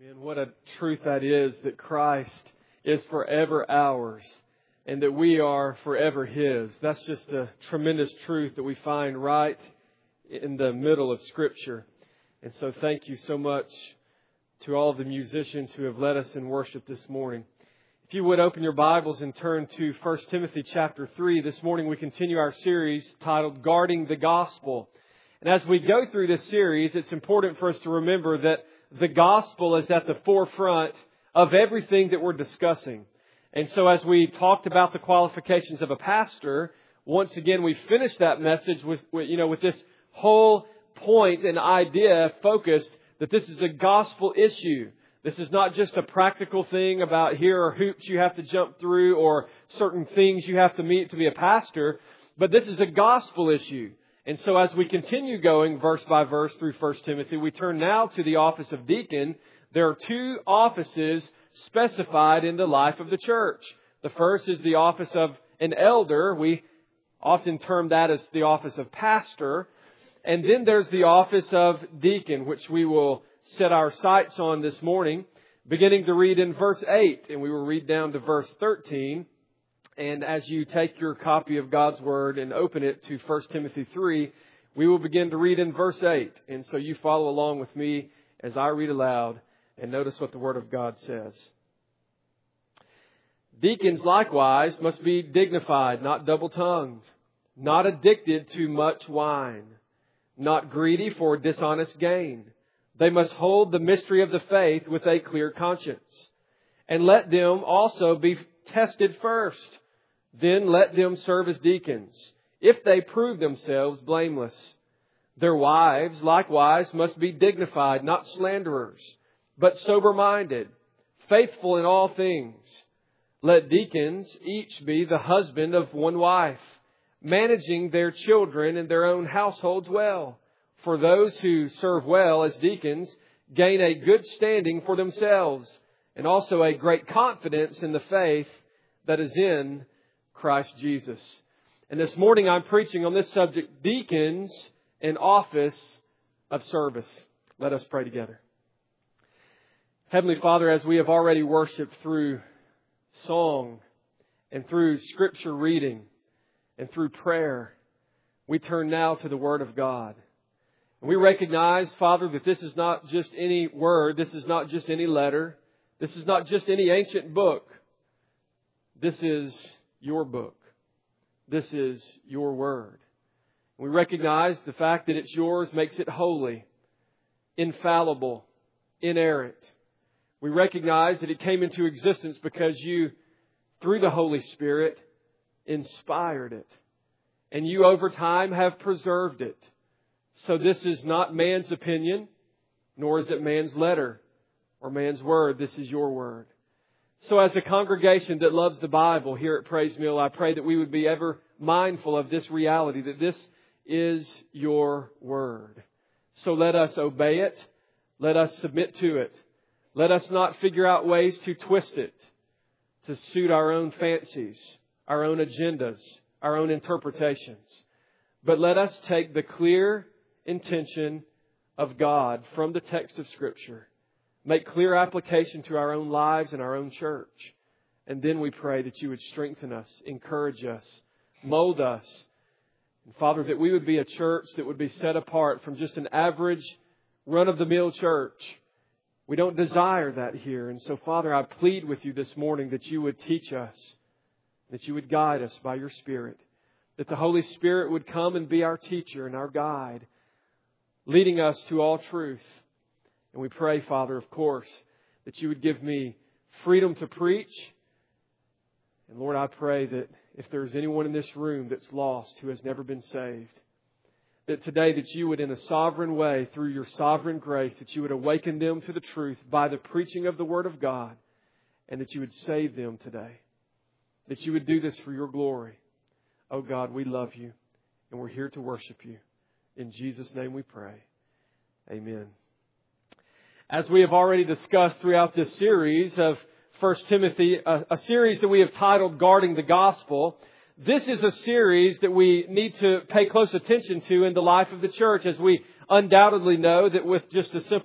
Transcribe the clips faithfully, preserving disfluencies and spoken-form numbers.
Man, what a truth that is, that Christ is forever ours and that we are forever His. That's just a tremendous truth that we find right in the middle of Scripture. And so thank you so much to all of the musicians who have led us in worship this morning. If you would open your Bibles and turn to First Timothy chapter three. This morning we continue our series titled Guarding the Gospel. And as we go through this series, it's important for us to remember that the gospel is at the forefront of everything that we're discussing. And so as we talked about the qualifications of a pastor, once again we finished that message with, you know, with this whole point and idea focused that this is a gospel issue. This is not just a practical thing about here are hoops you have to jump through or certain things you have to meet to be a pastor, but this is a gospel issue. And so as we continue going verse by verse through First Timothy, we turn now to the office of deacon. There are two offices specified in the life of the church. The first is the office of an elder. We often term that as the office of pastor. And then there's the office of deacon, which we will set our sights on this morning, beginning to read in verse eight. And we will read down to verse thirteen. And as you take your copy of God's Word and open it to First Timothy three, we will begin to read in verse eight. And so you follow along with me as I read aloud and notice what the Word of God says. Deacons likewise must be dignified, not double-tongued, not addicted to much wine, not greedy for dishonest gain. They must hold the mystery of the faith with a clear conscience. And let them also be tested first. Then let them serve as deacons, if they prove themselves blameless. Their wives likewise must be dignified, not slanderers, but sober-minded, faithful in all things. Let deacons each be the husband of one wife, managing their children and their own households well. For those who serve well as deacons gain a good standing for themselves, and also a great confidence in the faith that is in Christ Jesus. And this morning I'm preaching on this subject, deacons and office of service. Let us pray together. Heavenly Father, as we have already worshiped through song and through Scripture reading and through prayer, we turn now to the Word of God. And we recognize, Father, that this is not just any word, this is not just any letter, this is not just any ancient book. This is your book. This is your word. We recognize the fact that it's yours makes it holy, infallible, inerrant. We recognize that it came into existence because you, through the Holy Spirit, inspired it. And you over time have preserved it. So this is not man's opinion, nor is it man's letter or man's word. This is your word. So as a congregation that loves the Bible here at Praise Mill, I pray that we would be ever mindful of this reality, that this is your word. So let us obey it. Let us submit to it. Let us not figure out ways to twist it, to suit our own fancies, our own agendas, our own interpretations. But let us take the clear intention of God from the text of Scripture, make clear application to our own lives and our own church. And then we pray that you would strengthen us, encourage us, mold us. And Father, that we would be a church that would be set apart from just an average run-of-the-mill church. We don't desire that here. And so, Father, I plead with you this morning that you would teach us, that you would guide us by your Spirit, that the Holy Spirit would come and be our teacher and our guide, leading us to all truth. And we pray, Father, of course, that you would give me freedom to preach. And Lord, I pray that if there's anyone in this room that's lost, who has never been saved, that today that you would, in a sovereign way, through your sovereign grace, that you would awaken them to the truth by the preaching of the Word of God, and that you would save them today. That you would do this for your glory. Oh God, we love you, and we're here to worship you. In Jesus' name we pray. Amen. As we have already discussed throughout this series of First Timothy, a, a series that we have titled Guarding the Gospel, this is a series that we need to pay close attention to in the life of the church, as we undoubtedly know that with just a simple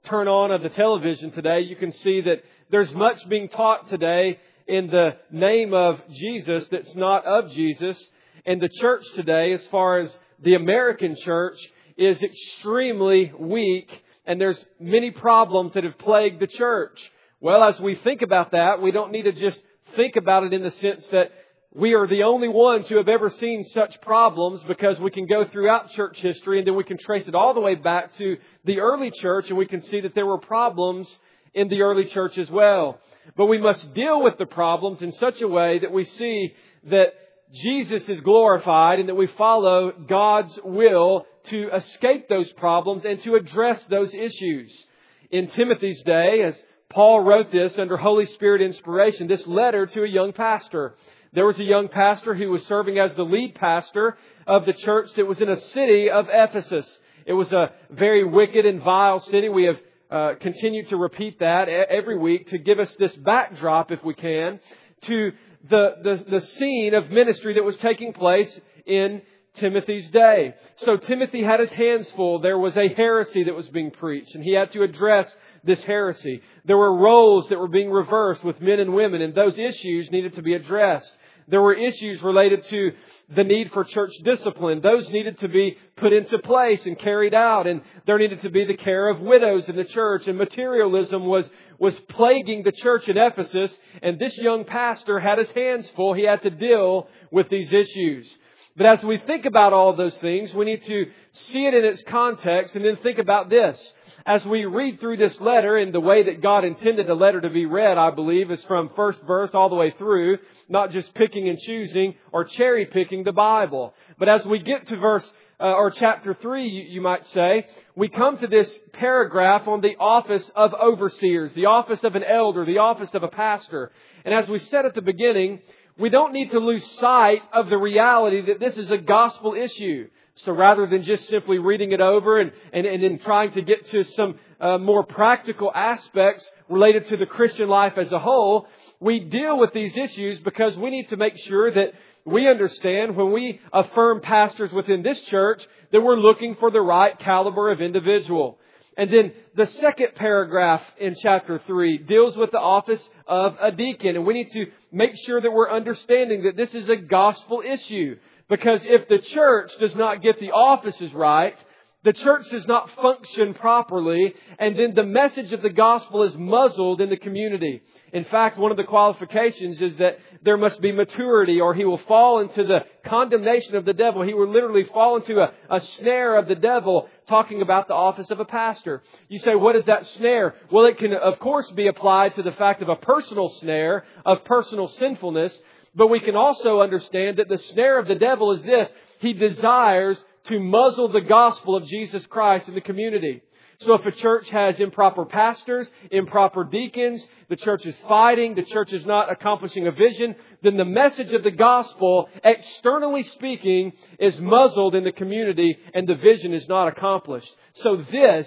turn on of the television today, you can see that there's much being taught today in the name of Jesus that's not of Jesus. And the church today, as far as the American church, is extremely weak. And there's many problems that have plagued the church. Well, as we think about that, we don't need to just think about it in the sense that we are the only ones who have ever seen such problems, because we can go throughout church history and then we can trace it all the way back to the early church, and we can see that there were problems in the early church as well. But we must deal with the problems in such a way that we see that Jesus is glorified and that we follow God's will to escape those problems and to address those issues. In Timothy's day, as Paul wrote this under Holy Spirit inspiration, this letter to a young pastor. There was a young pastor who was serving as the lead pastor of the church that was in a city of Ephesus. It was a very wicked and vile city. We have uh, continued to repeat that every week to give us this backdrop, if we can, to the, the, the scene of ministry that was taking place in Timothy's day. So Timothy had his hands full. There was a heresy that was being preached, and he had to address this heresy. There were roles that were being reversed with men and women, and those issues needed to be addressed. There were issues related to the need for church discipline. Those needed to be put into place and carried out. And there needed to be the care of widows in the church. And materialism was, was plaguing the church in Ephesus. And this young pastor had his hands full. He had to deal with these issues. But as we think about all those things, we need to see it in its context and then think about this. As we read through this letter, and the way that God intended the letter to be read, I believe, is from first verse all the way through, not just picking and choosing or cherry picking the Bible. But as we get to verse uh, or chapter three, you, you might say, we come to this paragraph on the office of overseers, the office of an elder, the office of a pastor. And as we said at the beginning, we don't need to lose sight of the reality that this is a gospel issue. So rather than just simply reading it over and, and, and then trying to get to some uh, more practical aspects related to the Christian life as a whole, we deal with these issues because we need to make sure that we understand when we affirm pastors within this church that we're looking for the right caliber of individual. And then the second paragraph in chapter three deals with the office of a deacon. And we need to make sure that we're understanding that this is a gospel issue. Because if the church does not get the offices right, the church does not function properly, and then the message of the gospel is muzzled in the community. In fact, one of the qualifications is that there must be maturity, or he will fall into the condemnation of the devil. He will literally fall into a, a snare of the devil, talking about the office of a pastor. You say, what is that snare? Well, it can, of course, be applied to the fact of a personal snare, of personal sinfulness. But we can also understand that the snare of the devil is this. He desires to muzzle the gospel of Jesus Christ in the community. So if a church has improper pastors, improper deacons, the church is fighting, the church is not accomplishing a vision, then the message of the gospel, externally speaking, is muzzled in the community and the vision is not accomplished. So this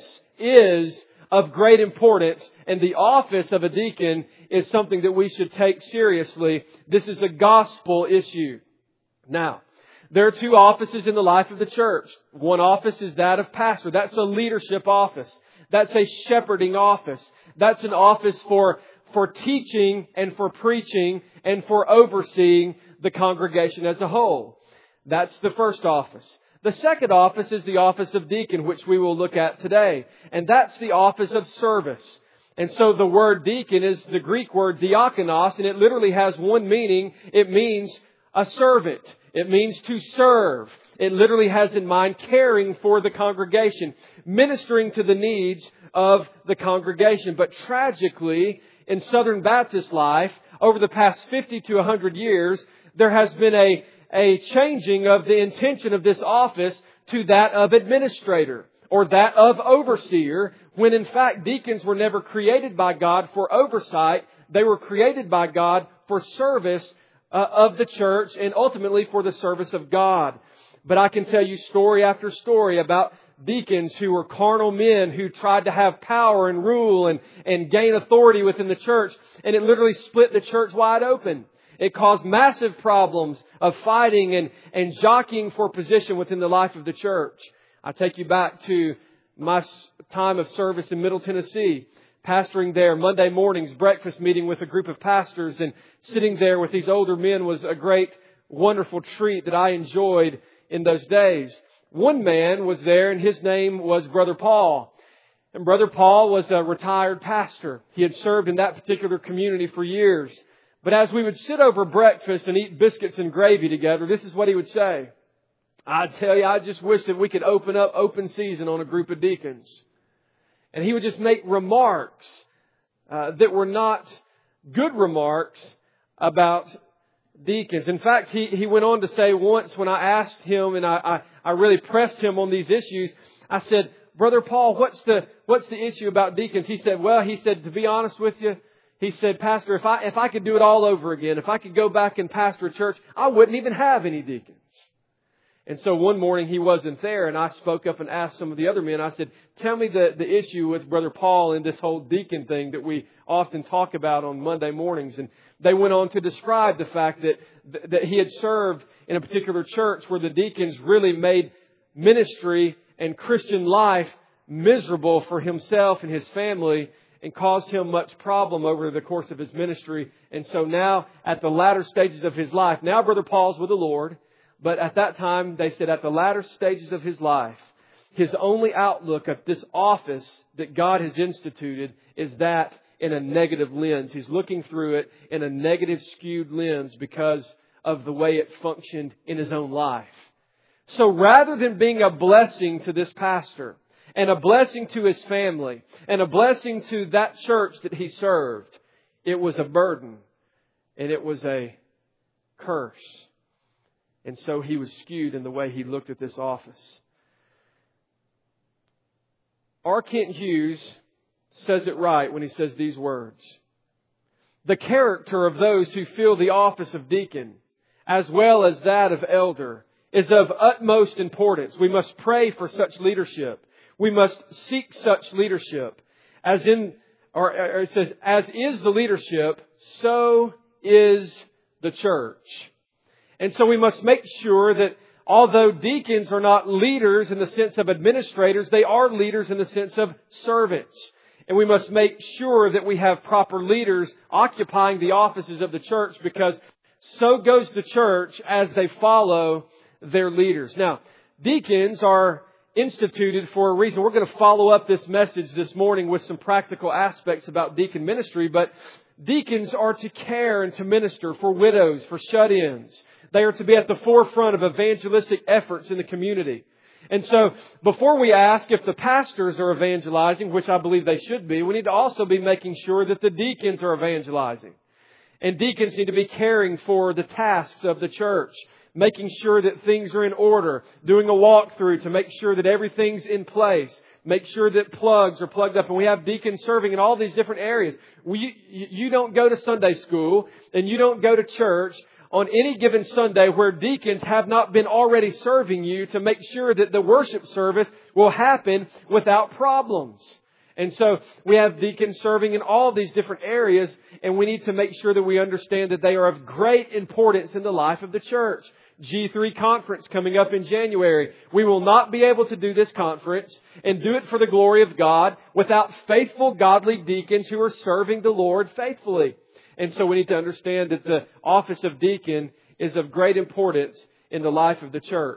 is of great importance, and the office of a deacon is something that we should take seriously. This is a gospel issue. Now, there are two offices in the life of the church. One office is that of pastor. That's a leadership office. That's a shepherding office. That's an office for, for teaching and for preaching and for overseeing the congregation as a whole. That's the first office. The second office is the office of deacon, which we will look at today. And that's the office of service. And so the word deacon is the Greek word diakonos, and it literally has one meaning. It means a servant. It means to serve. It literally has in mind caring for the congregation, ministering to the needs of the congregation. But tragically, in Southern Baptist life, over the past fifty to one hundred years, there has been a a changing of the intention of this office to that of administrator or that of overseer, when in fact deacons were never created by God for oversight. They were created by God for service uh, of the church and ultimately for the service of God. But I can tell you story after story about deacons who were carnal men who tried to have power and rule and, and gain authority within the church, and it literally split the church wide open. It caused massive problems of fighting and, and jockeying for position within the life of the church. I take you back to my time of service in Middle Tennessee, pastoring there Monday mornings, breakfast meeting with a group of pastors, and sitting there with these older men was a great, wonderful treat that I enjoyed in those days. One man was there, and his name was Brother Paul. And Brother Paul was a retired pastor. He had served in that particular community for years. But as we would sit over breakfast and eat biscuits and gravy together, this is what he would say. I tell you, I just wish that we could open up open season on a group of deacons. And he would just make remarks uh, that were not good remarks about deacons. In fact, he, he went on to say once when I asked him, and I, I, I really pressed him on these issues, I said, Brother Paul, what's the what's the issue about deacons? He said, well, he said, to be honest with you, he said, Pastor, if I if I could do it all over again, if I could go back and pastor a church, I wouldn't even have any deacons. And so one morning he wasn't there, and I spoke up and asked some of the other men, I said, tell me the, the issue with Brother Paul and this whole deacon thing that we often talk about on Monday mornings. And they went on to describe the fact that that he had served in a particular church where the deacons really made ministry and Christian life miserable for himself and his family, and caused him much problem over the course of his ministry. And so now, at the latter stages of his life, now Brother Paul's with the Lord, but at that time, they said at the latter stages of his life, his only outlook of this office that God has instituted is that in a negative lens. He's looking through it in a negative skewed lens because of the way it functioned in his own life. So rather than being a blessing to this pastor and a blessing to his family and a blessing to that church that he served, it was a burden and it was a curse. And so he was skewed in the way he looked at this office. R. Kent Hughes says it right when he says these words. The character of those who fill the office of deacon, as well as that of elder, is of utmost importance. We must pray for such leadership. We must seek such leadership. As in, or, or it says, as is the leadership, so is the church. And so we must make sure that although deacons are not leaders in the sense of administrators, they are leaders in the sense of servants. And we must make sure that we have proper leaders occupying the offices of the church, because so goes the church as they follow their leaders. Now, deacons are instituted for a reason. We're going to follow up this message this morning with some practical aspects about deacon ministry, but deacons are to care and to minister for widows, for shut-ins. They are to be at the forefront of evangelistic efforts in the community. And so, before we ask if the pastors are evangelizing, which I believe they should be, we need to also be making sure that the deacons are evangelizing. And deacons need to be caring for the tasks of the church, making sure that things are in order, doing a walkthrough to make sure that everything's in place, make sure that plugs are plugged up. And we have deacons serving in all these different areas. We, you don't go to Sunday school and you don't go to church on any given Sunday where deacons have not been already serving you to make sure that the worship service will happen without problems. And so we have deacons serving in all these different areas, and we need to make sure that we understand that they are of great importance in the life of the church. G three conference coming up in January. We will not be able to do this conference and do it for the glory of God without faithful, godly deacons who are serving the Lord faithfully. And so we need to understand that the office of deacon is of great importance in the life of the church.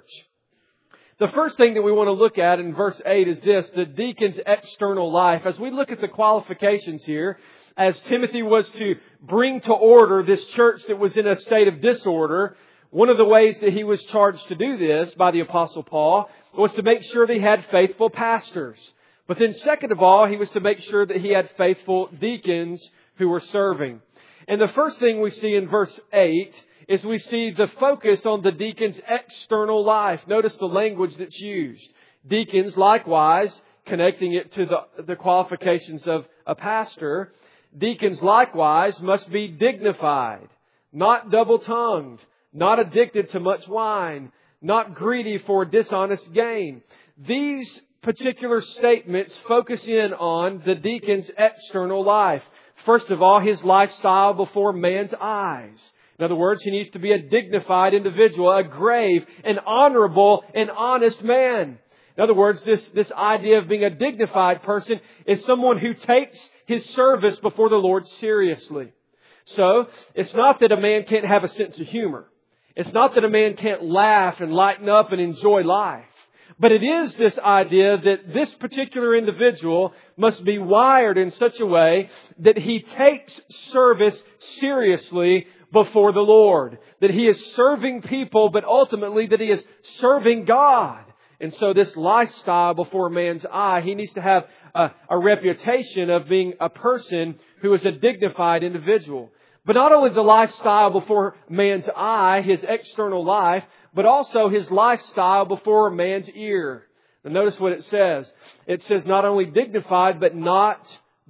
The first thing that we want to look at in verse eight is this, the deacon's external life. As we look at the qualifications here, as Timothy was to bring to order this church that was in a state of disorder, one of the ways that he was charged to do this by the Apostle Paul was to make sure that he had faithful pastors. But then second of all, he was to make sure that he had faithful deacons who were serving. And the first thing we see in verse eight is we see the focus on the deacon's external life. Notice the language that's used. Deacons, likewise, connecting it to the, the qualifications of a pastor, deacons, likewise, must be dignified, not double-tongued, not addicted to much wine, not greedy for dishonest gain. These particular statements focus in on the deacon's external life. First of all, his lifestyle before man's eyes. In other words, he needs to be a dignified individual, a grave, an honorable, and honest man. In other words, this, this idea of being a dignified person is someone who takes his service before the Lord seriously. So, it's not that a man can't have a sense of humor. It's not that a man can't laugh and lighten up and enjoy life. But it is this idea that this particular individual must be wired in such a way that he takes service seriously before the Lord. That he is serving people, but ultimately that he is serving God. And so this lifestyle before man's eye, he needs to have a, a reputation of being a person who is a dignified individual. But not only the lifestyle before man's eye, his external life, but also his lifestyle before man's ear. And notice what it says. It says not only dignified, but not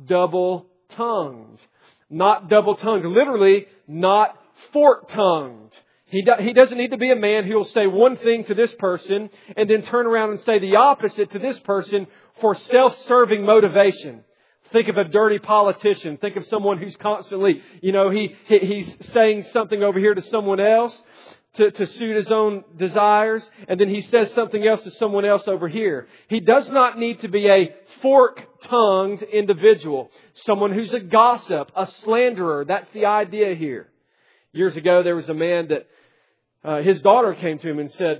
double-tongued. Not double-tongued. Literally, not fork-tongued. He, do, he doesn't need to be a man who will say one thing to this person and then turn around and say the opposite to this person for self-serving motivation. Think of a dirty politician. Think of someone who's constantly, you know, he, he he's saying something over here to someone else to, to suit his own desires. And then he says something else to someone else over here. He does not need to be a fork-tongued individual. Someone who's a gossip, a slanderer. That's the idea here. Years ago, there was a man that uh, his daughter came to him and said,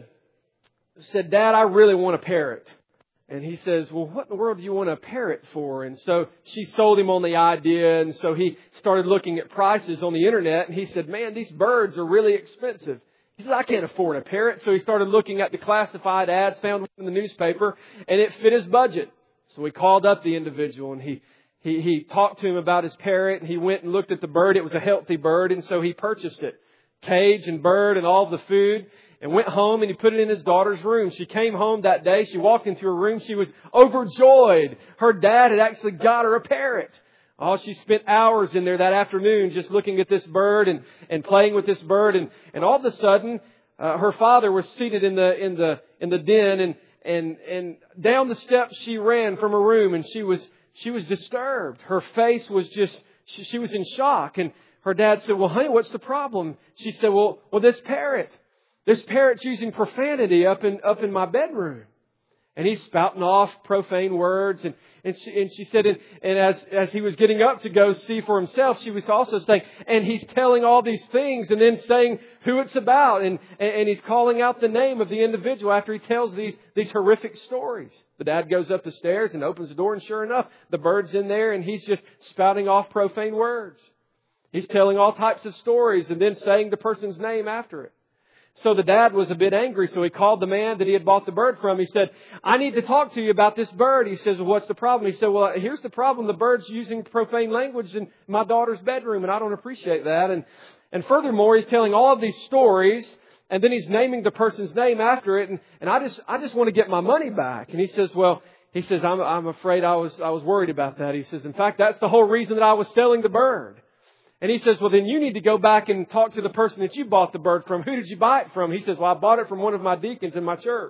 said, "Dad, I really want a parrot." And he says, "Well, what in the world do you want a parrot for?" And so she sold him on the idea. And so he started looking at prices on the internet. And he said, "Man, these birds are really expensive." He said, "I can't afford a parrot." So he started looking at the classified ads, found one in the newspaper, and it fit his budget. So he called up the individual and he, he, he talked to him about his parrot. And he went and looked at the bird. It was a healthy bird. And so he purchased it. Cage and bird and all the food. And went home and he put it in his daughter's room. She came home that day. She walked into her room. She was overjoyed. Her dad had actually got her a parrot. Oh, she spent hours in there that afternoon just looking at this bird and, and playing with this bird. And, and all of a sudden, uh, her father was seated in the, in the, in the den and, and, and down the steps she ran from her room and she was, she was disturbed. Her face was just, she, she was in shock. And her dad said, "Well, honey, what's the problem?" She said, well, well, this parrot. This parrot's using profanity up in up in my bedroom. And he's spouting off profane words. And, and, she, and she said, and, and as, as he was getting up to go see for himself, she was also saying, and he's telling all these things and then saying who it's about. And, and, and he's calling out the name of the individual after he tells these, these horrific stories. The dad goes up the stairs and opens the door. And sure enough, the bird's in there and he's just spouting off profane words. He's telling all types of stories and then saying the person's name after it. So the dad was a bit angry, so he called the man that he had bought the bird from. He said, "I need to talk to you about this bird." He says, "Well, what's the problem?" He said, "Well, here's the problem. The bird's using profane language in my daughter's bedroom, and I don't appreciate that." And, and furthermore, he's telling all of these stories, and then he's naming the person's name after it, and, and I just I just want to get my money back. And he says, well, he says, I'm, I'm afraid I was I was worried about that. He says, "In fact, that's the whole reason that I was selling the bird." And he says, "Well, then you need to go back and talk to the person that you bought the bird from. Who did you buy it from?" He says, "Well, I bought it from one of my deacons in my church."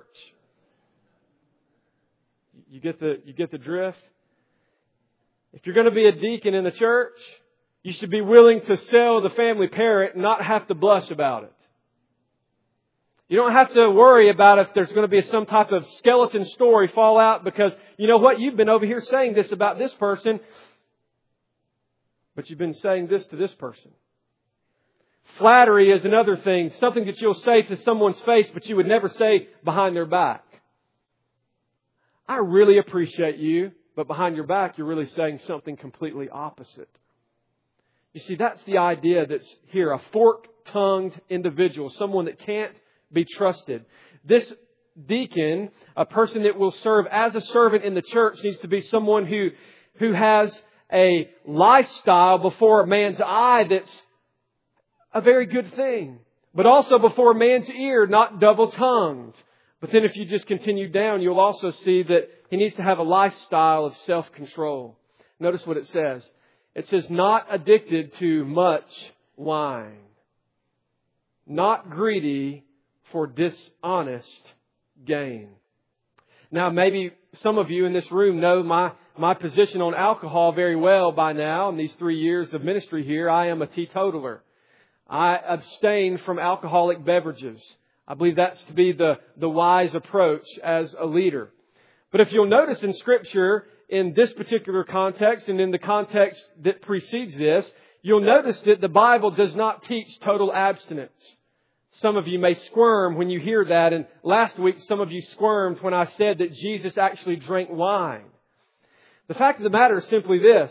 You get the, you get the drift? If you're going to be a deacon in the church, you should be willing to sell the family parrot and not have to blush about it. You don't have to worry about if there's going to be some type of skeleton story fall out because, you know what, you've been over here saying this about this person, but you've been saying this to this person. Flattery is another thing. Something that you'll say to someone's face, but you would never say behind their back. "I really appreciate you," but behind your back, you're really saying something completely opposite. You see, that's the idea that's here. A fork-tongued individual. Someone that can't be trusted. This deacon, a person that will serve as a servant in the church, needs to be someone who, who has a lifestyle before a man's eye that's a very good thing. But also before a man's ear, not double-tongued. But then if you just continue down, you'll also see that he needs to have a lifestyle of self-control. Notice what it says. It says, not addicted to much wine. Not greedy for dishonest gain. Now, maybe some of you in this room know my My position on alcohol very well by now. In these three years of ministry here, I am a teetotaler. I abstain from alcoholic beverages. I believe that's to be the, the wise approach as a leader. But if you'll notice in Scripture, in this particular context and in the context that precedes this, you'll notice that the Bible does not teach total abstinence. Some of you may squirm when you hear that, and last week some of you squirmed when I said that Jesus actually drank wine. The fact of the matter is simply this.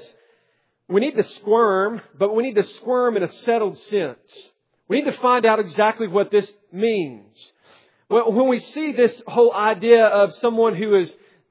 We need to squirm, but we need to squirm in a settled sense. We need to find out exactly what this means. Well, when we see this whole idea of someone who is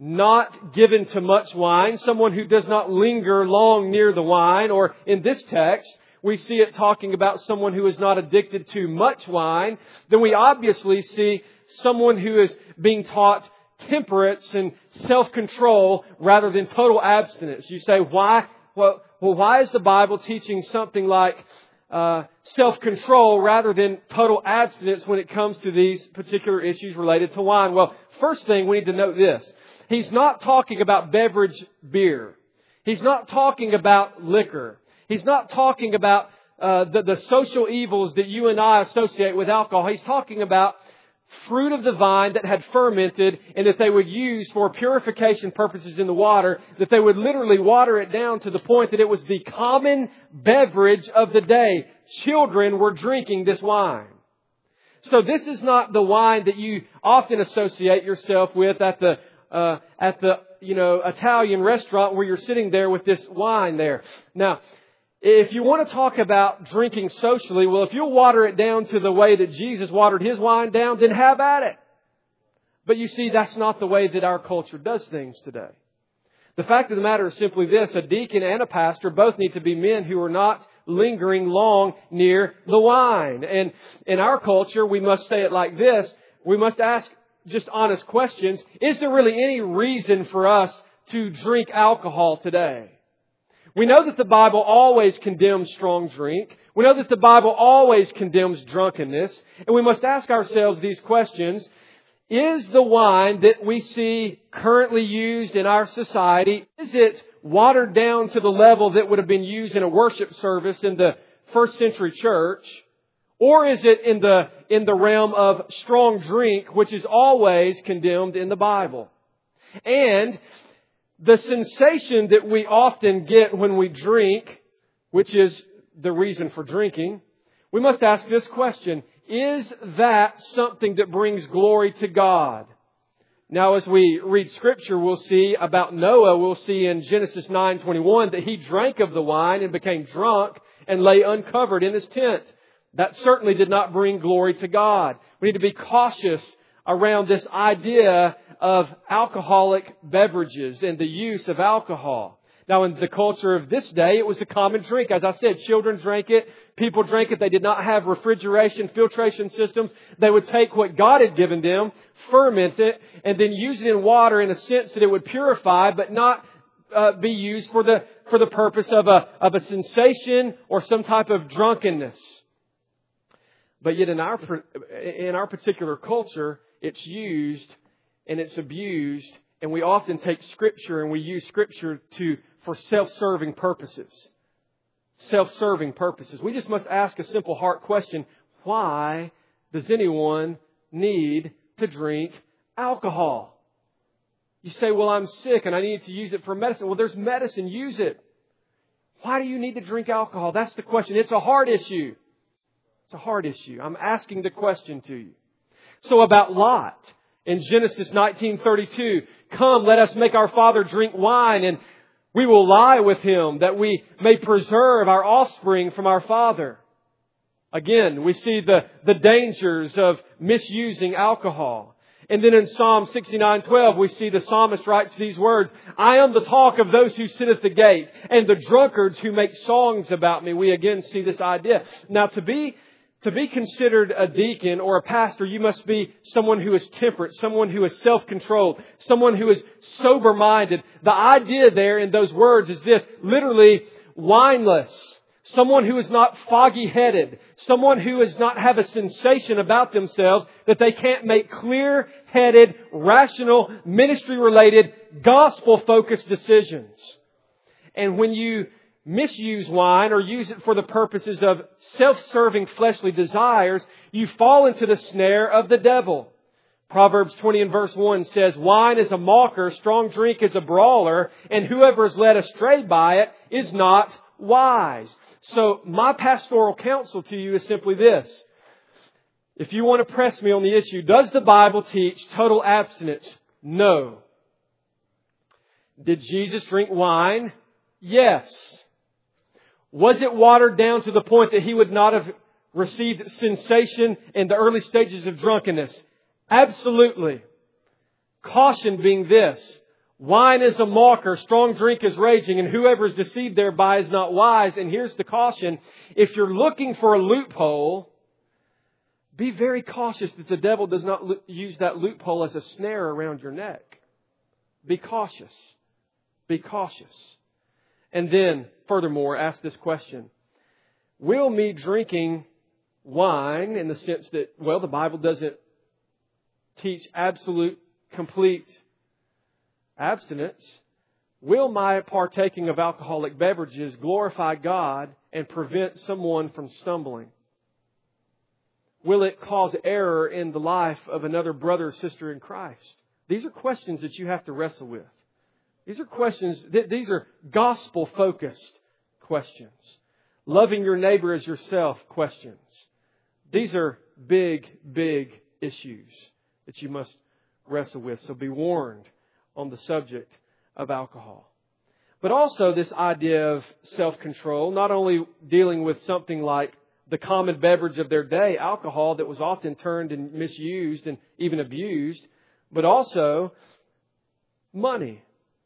not given to much wine, someone who does not linger long near the wine, or in this text, we see it talking about someone who is not addicted to much wine, then we obviously see someone who is being taught temperance and self-control rather than total abstinence. You say, why? Well, well why is the Bible teaching something like uh, self-control rather than total abstinence when it comes to these particular issues related to wine? Well, first thing we need to note this. He's not talking about beverage beer. He's not talking about liquor. He's not talking about uh, the, the social evils that you and I associate with alcohol. He's talking about fruit of the vine that had fermented and that they would use for purification purposes in the water, that they would literally water it down to the point that it was the common beverage of the day. Children were drinking this wine. So this is not the wine that you often associate yourself with at the uh, at the you know Italian restaurant where you're sitting there with this wine there. Now, if you want to talk about drinking socially, well, if you'll water it down to the way that Jesus watered His wine down, then have at it. But you see, that's not the way that our culture does things today. The fact of the matter is simply this. A deacon and a pastor both need to be men who are not lingering long near the wine. And in our culture, we must say it like this. We must ask just honest questions. Is there really any reason for us to drink alcohol today? We know that the Bible always condemns strong drink. We know that the Bible always condemns drunkenness. And we must ask ourselves these questions. Is the wine that we see currently used in our society, is it watered down to the level that would have been used in a worship service in the first century church? Or is it in the, in the realm of strong drink, which is always condemned in the Bible? And the sensation that we often get when we drink, which is the reason for drinking, we must ask this question. Is that something that brings glory to God? Now, as we read Scripture, we'll see about Noah, we'll see in Genesis nine twenty-one that he drank of the wine and became drunk and lay uncovered in his tent. That certainly did not bring glory to God. We need to be cautious around this idea of alcoholic beverages and the use of alcohol. Now, in the culture of this day, it was a common drink. As I said, children drank it. People drank it. They did not have refrigeration, filtration systems. They would take what God had given them, ferment it, and then use it in water in a sense that it would purify, but not uh, be used for the for the purpose of a of a sensation or some type of drunkenness. But yet, in our in our particular culture, it's used and it's abused, and we often take Scripture and we use Scripture to for self-serving purposes. Self-serving purposes. We just must ask a simple heart question. Why does anyone need to drink alcohol? You say, well, I'm sick and I need to use it for medicine. Well, there's medicine. Use it. Why do you need to drink alcohol? That's the question. It's a hard issue. It's a hard issue. I'm asking the question to you. So about Lot in Genesis nineteen thirty-two, come, let us make our father drink wine, and we will lie with him that we may preserve our offspring from our father. Again, we see the, the dangers of misusing alcohol. And then in Psalm sixty-nine twelve, we see the psalmist writes these words, I am the talk of those who sit at the gate, and the drunkards who make songs about me. We again see this idea. Now, to be To be considered a deacon or a pastor, you must be someone who is temperate, someone who is self-controlled, someone who is sober-minded. The idea there in those words is this, literally wineless, someone who is not foggy-headed, someone who does not have a sensation about themselves that they can't make clear-headed, rational, ministry-related, gospel-focused decisions. And when you misuse wine or use it for the purposes of self-serving fleshly desires, you fall into the snare of the devil. Proverbs twenty and verse one says, wine is a mocker, strong drink is a brawler, and whoever is led astray by it is not wise. So my pastoral counsel to you is simply this. If you want to press me on the issue, does the Bible teach total abstinence? No. Did Jesus drink wine? Yes. Was it watered down to the point that He would not have received sensation in the early stages of drunkenness? Absolutely. Caution being this. Wine is a mocker, strong drink is raging, and whoever is deceived thereby is not wise. And here's the caution. If you're looking for a loophole, be very cautious that the devil does not lo- use that loophole as a snare around your neck. Be cautious. Be cautious. And then, furthermore, ask this question. Will me drinking wine, in the sense that, well, the Bible doesn't teach absolute, complete abstinence, will my partaking of alcoholic beverages glorify God and prevent someone from stumbling? Will it cause error in the life of another brother or sister in Christ? These are questions that you have to wrestle with. These are questions, these are gospel-focused questions. Loving your neighbor as yourself questions. These are big, big issues that you must wrestle with. So be warned on the subject of alcohol. But also this idea of self-control, not only dealing with something like the common beverage of their day, alcohol, that was often turned and misused and even abused, but also money.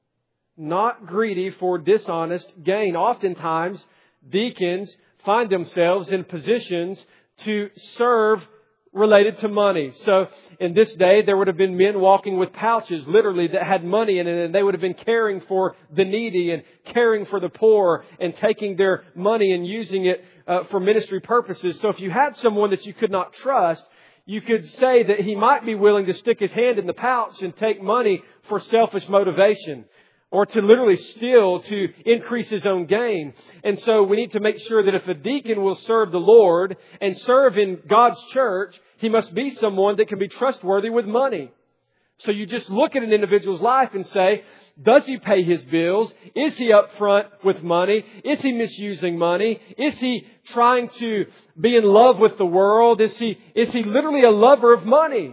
Not greedy for dishonest gain. Oftentimes, deacons find themselves in positions to serve related to money. So in this day, there would have been men walking with pouches, literally, that had money in it, and they would have been caring for the needy and caring for the poor and taking their money and using it uh, for ministry purposes. So if you had someone that you could not trust, you could say that he might be willing to stick his hand in the pouch and take money for selfish motivation, or to literally steal to increase his own gain. And so we need to make sure that if a deacon will serve the Lord and serve in God's church, he must be someone that can be trustworthy with money. So you just look at an individual's life and say, does he pay his bills? Is he upfront with money? Is he misusing money? Is he trying to be in love with the world? Is he, is he literally a lover of money?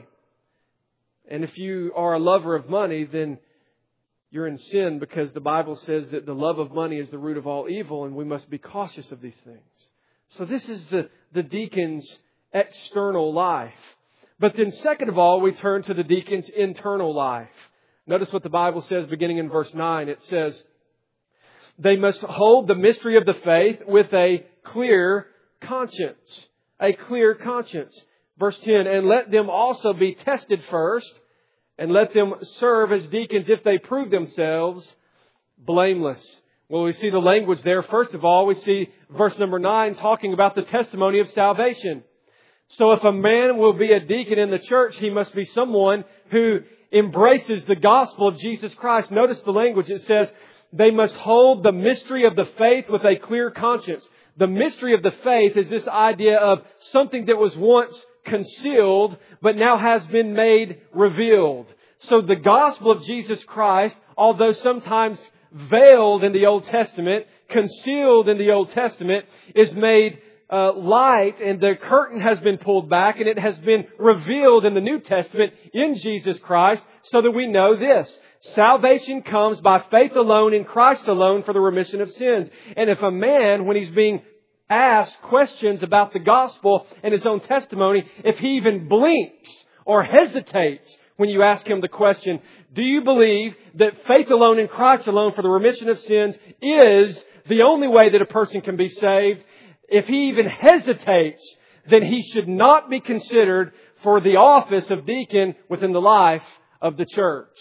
And if you are a lover of money, then you're in sin, because the Bible says that the love of money is the root of all evil, and we must be cautious of these things. So this is the, the deacon's external life. But then second of all, we turn to the deacon's internal life. Notice what the Bible says beginning in verse nine. It says, they must hold the mystery of the faith with a clear conscience. A clear conscience. Verse ten, and let them also be tested first, and let them serve as deacons if they prove themselves blameless. Well, we see the language there. First of all, we see verse number nine talking about the testimony of salvation. So if a man will be a deacon in the church, he must be someone who embraces the gospel of Jesus Christ. Notice the language. It says, they must hold the mystery of the faith with a clear conscience. The mystery of the faith is this idea of something that was once concealed, but now has been made revealed. So the gospel of Jesus Christ, although sometimes veiled in the Old Testament, concealed in the Old Testament, is made uh, light, and the curtain has been pulled back, and it has been revealed in the New Testament in Jesus Christ, so that we know this. Salvation comes by faith alone in Christ alone for the remission of sins. And if a man, when he's being asked questions about the gospel and his own testimony, if he even blinks or hesitates when you ask him the question, do you believe that faith alone in Christ alone for the remission of sins is the only way that a person can be saved? If he even hesitates, then he should not be considered for the office of deacon within the life of the church.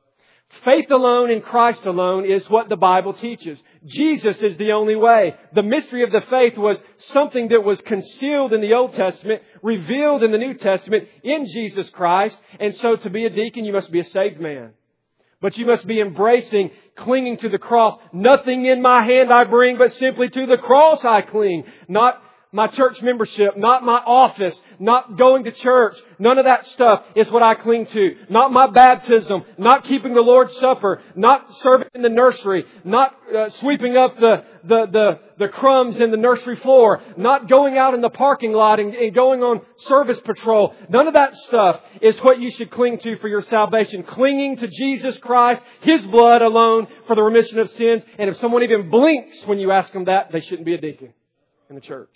Faith alone in Christ alone is what the Bible teaches. Jesus is the only way. The mystery of the faith was something that was concealed in the Old Testament, revealed in the New Testament in Jesus Christ. And so to be a deacon, you must be a saved man. But you must be embracing, clinging to the cross. Nothing in my hand I bring, but simply to the cross I cling. Not my church membership, not my office, not going to church. None of that stuff is what I cling to. Not my baptism, not keeping the Lord's Supper, not serving in the nursery, not uh, sweeping up the, the, the, the crumbs in the nursery floor, not going out in the parking lot and, and going on service patrol. None of that stuff is what you should cling to for your salvation. Clinging to Jesus Christ, His blood alone for the remission of sins. And if someone even blinks when you ask them that, they shouldn't be a deacon in the church.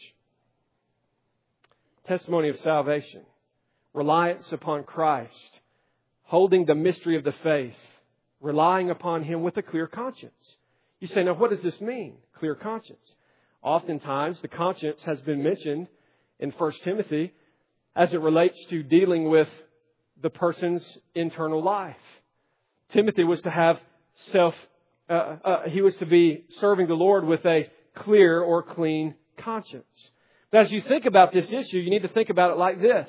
Testimony of salvation. Reliance upon Christ. Holding the mystery of the faith. Relying upon Him with a clear conscience. You say, now what does this mean? Clear conscience. Oftentimes the conscience has been mentioned in First Timothy as it relates to dealing with the person's internal life. Timothy was to have self, uh, uh, he was to be serving the Lord with a clear or clean conscience. But as you think about this issue, you need to think about it like this.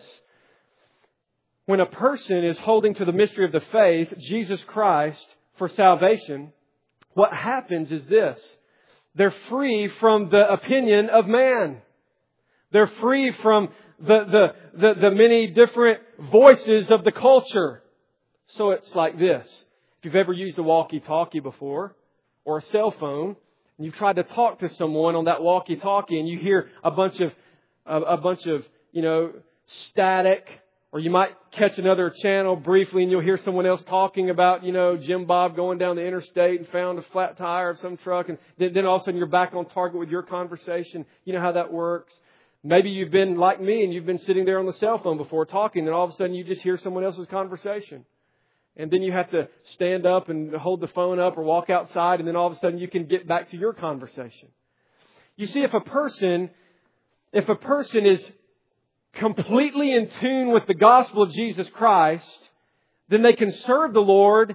When a person is holding to the mystery of the faith, Jesus Christ, for salvation, what happens is this. They're free from the opinion of man. They're free from the, the, the, the many different voices of the culture. So it's like this. If you've ever used a walkie-talkie before, or a cell phone, and you've tried to talk to someone on that walkie-talkie and you hear a bunch of, a, a bunch of, you know, static, or you might catch another channel briefly and you'll hear someone else talking about, you know, Jim Bob going down the interstate and found a flat tire of some truck. And then, then all of a sudden you're back on target with your conversation. You know how that works. Maybe you've been like me and you've been sitting there on the cell phone before talking and all of a sudden you just hear someone else's conversation. And then you have to stand up and hold the phone up or walk outside and then all of a sudden you can get back to your conversation. You see, if a person, if a person is completely in tune with the gospel of Jesus Christ, then they can serve the Lord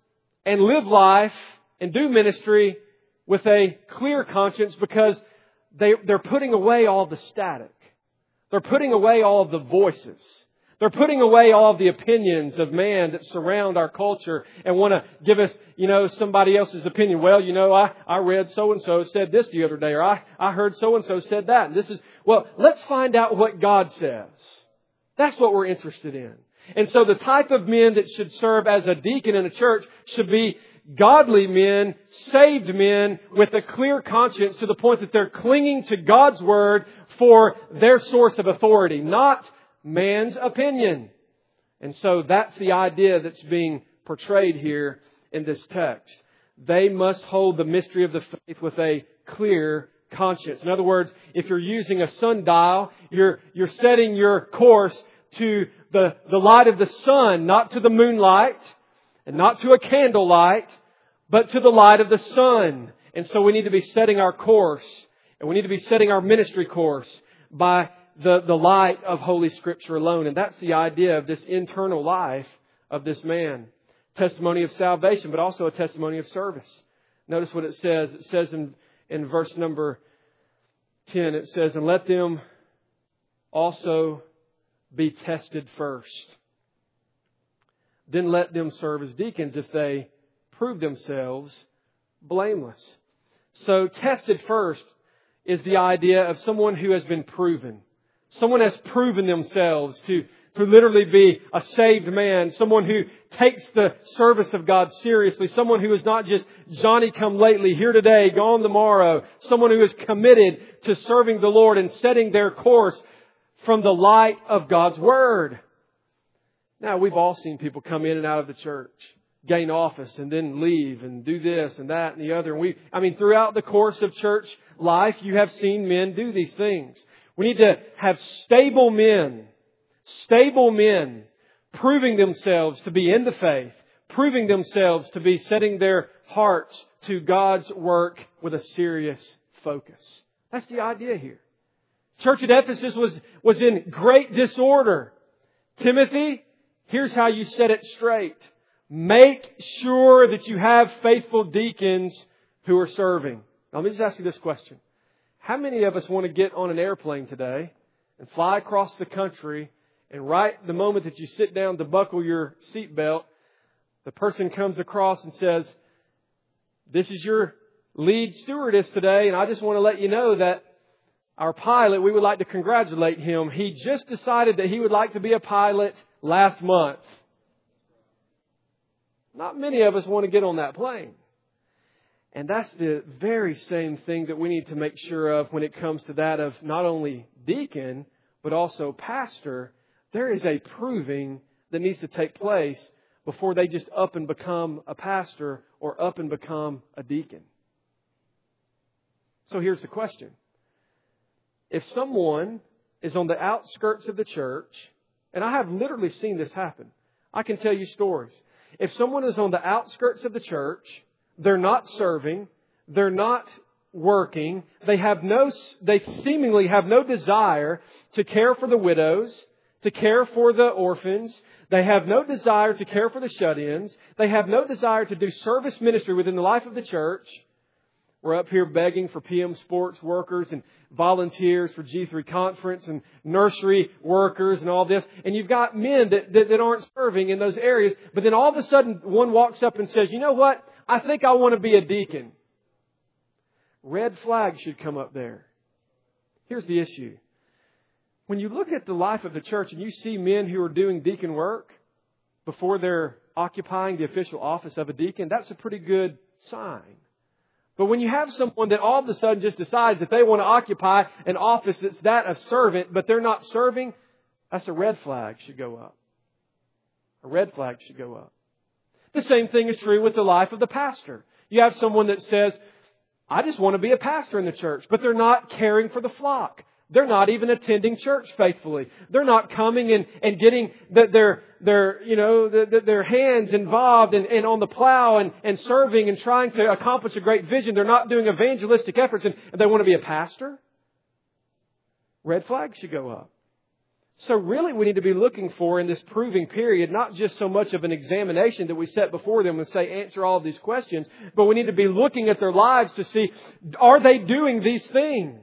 and live life and do ministry with a clear conscience because they, they're putting away all the static. They're putting away all of the voices. They're putting away all of the opinions of man that surround our culture and want to give us, you know, somebody else's opinion. Well, you know, I, I read so-and-so said this the other day, or I, I heard so-and-so said that. And this is, well, let's find out what God says. That's what we're interested in. And so the type of men that should serve as a deacon in a church should be godly men, saved men with a clear conscience to the point that they're clinging to God's Word for their source of authority, not man's opinion. And so that's the idea that's being portrayed here in this text. They must hold the mystery of the faith with a clear conscience. In other words, if you're using a sundial, you're, you're setting your course to the, the light of the sun, not to the moonlight and not to a candlelight, but to the light of the sun. And so we need to be setting our course and we need to be setting our ministry course by The, the light of Holy Scripture alone. And that's the idea of this internal life of this man. Testimony of salvation, but also a testimony of service. Notice what it says. It says in, in verse number ten, it says, and let them also be tested first. Then let them serve as deacons if they prove themselves blameless. So tested first is the idea of someone who has been proven. Someone has proven themselves to, to literally be a saved man. Someone who takes the service of God seriously. Someone who is not just Johnny come lately, here today, gone tomorrow. Someone who is committed to serving the Lord and setting their course from the light of God's Word. Now, we've all seen people come in and out of the church, gain office and then leave and do this and that and the other. And we, I mean, throughout the course of church life, you have seen men do these things. We need to have stable men, stable men proving themselves to be in the faith, proving themselves to be setting their hearts to God's work with a serious focus. That's the idea here. Church at Ephesus was, was in great disorder. Timothy, here's how you set it straight. Make sure that you have faithful deacons who are serving. Now, let me just ask you this question. How many of us want to get on an airplane today and fly across the country and right the moment that you sit down to buckle your seatbelt, the person comes across and says, this is your lead stewardess today, and I just want to let you know that our pilot, we would like to congratulate him. He just decided that he would like to be a pilot last month. Not many of us want to get on that plane. And that's the very same thing that we need to make sure of when it comes to that of not only deacon, but also pastor. There is a proving that needs to take place before they just up and become a pastor or up and become a deacon. So here's the question. If someone is on the outskirts of the church, and I have literally seen this happen. I can tell you stories. If someone is on the outskirts of the church, they're not serving, they're not working, they have no, they seemingly have no desire to care for the widows, to care for the orphans, they have no desire to care for the shut-ins, they have no desire to do service ministry within the life of the church. We're up here begging for P M sports workers and volunteers for G three conference and nursery workers and all this. And you've got men that, that, that aren't serving in those areas. But then all of a sudden one walks up and says, you know what? I think I want to be a deacon. Red flag should come up there. Here's the issue. When you look at the life of the church and you see men who are doing deacon work before they're occupying the official office of a deacon, that's a pretty good sign. But when you have someone that all of a sudden just decides that they want to occupy an office that's that of servant, but they're not serving, that's a red flag should go up. A red flag should go up. The same thing is true with the life of the pastor. You have someone that says, I just want to be a pastor in the church, but they're not caring for the flock. They're not even attending church faithfully. They're not coming and, and getting the, their, their, you know, the, the, their hands involved and, and on the plow and, and serving and trying to accomplish a great vision. They're not doing evangelistic efforts and, and they want to be a pastor. Red flags should go up. So really we need to be looking for in this proving period, not just so much of an examination that we set before them and say, answer all of these questions, but we need to be looking at their lives to see, are they doing these things?